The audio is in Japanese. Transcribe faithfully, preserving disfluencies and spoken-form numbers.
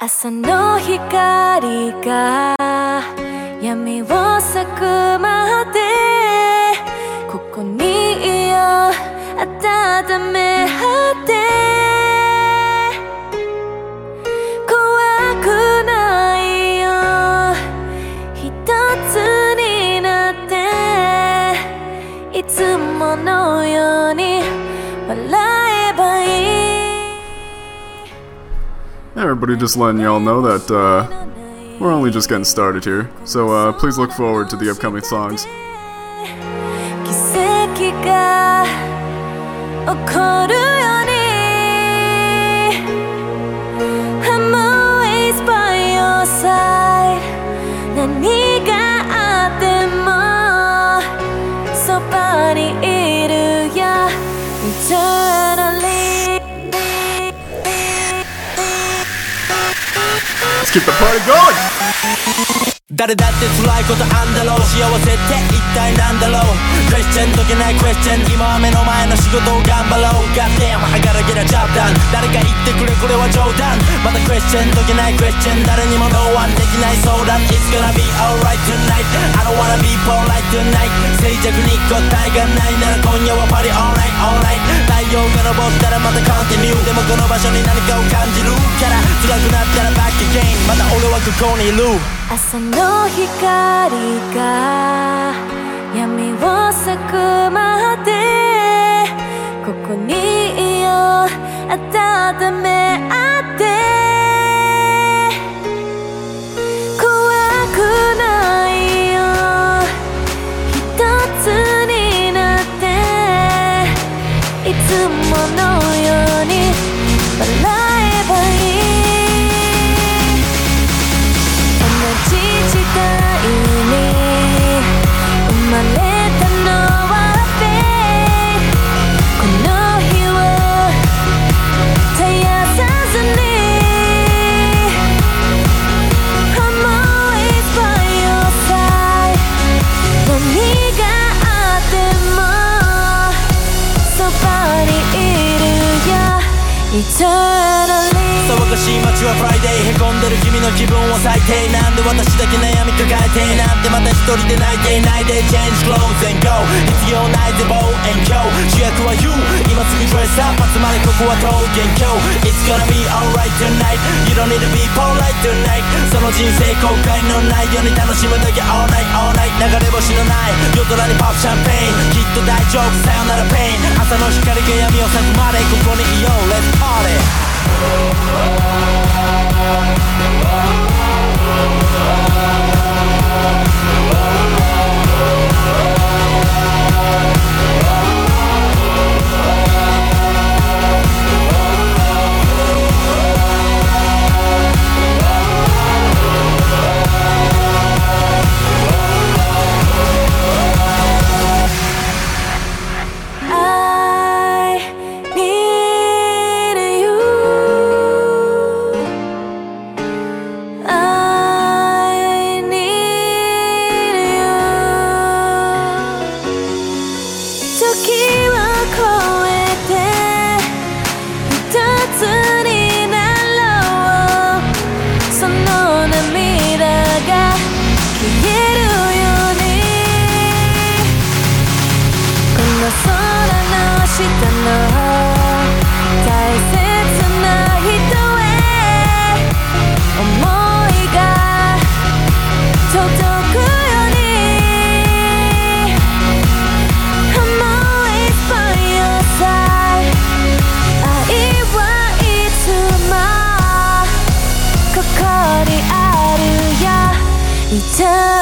朝の光が闇を咲くまでここにいよう温め合って怖くないよ一つになっていつものように笑えばいい。 Everybody, just letting y'all know that uh, we're only just getting started here, so uh, please look forward to the upcoming songs. 奇跡が起こるように I'm always by your side 何があってもそばにいるよ Eternally Let's keep the party going! 誰だって辛いことあんだろう幸せって一体なんだろうクエスチョン解けないクエスチョン今は目の前の仕事を頑張ろう Goddamn I gotta get a job done 誰か言ってくれこれは冗談またクエスチョン解けないクエスチョン誰にも No one できない相談 It's gonna be alright tonight I don't wanna be polite tonight 静寂に答えがないなら今夜はパリ Alright alright 太陽が昇ったらまた Continue でもこの場所に何かを感じるから辛くなったら Back again また俺はここにいる朝の光が闇を咲くまでここにいよう温め合って怖くないよ一つになっていつものように笑えばいい時代に生まれたのはフェイクこの日を絶やさずに I'm always by your side 何があってもそばにいるよ Eternally 騒がしい街はフライデーへこんでる君の気分は最低なんで私だけ悩み抱えてなんてまた一人で泣いていないで Change clothes and go 必要ないぜ bow and go 主役は You 今すぐ dress up 集まれここは桃源郷 It's gonna be alright tonight You don't need to be polite tonight その人生後悔のないように楽しむだけ all night all night 流れ星のない夜空にポップシャンペーンきっと大丈夫さよならペイン朝の光が闇を咲くまでここにいよう Let's party Eternally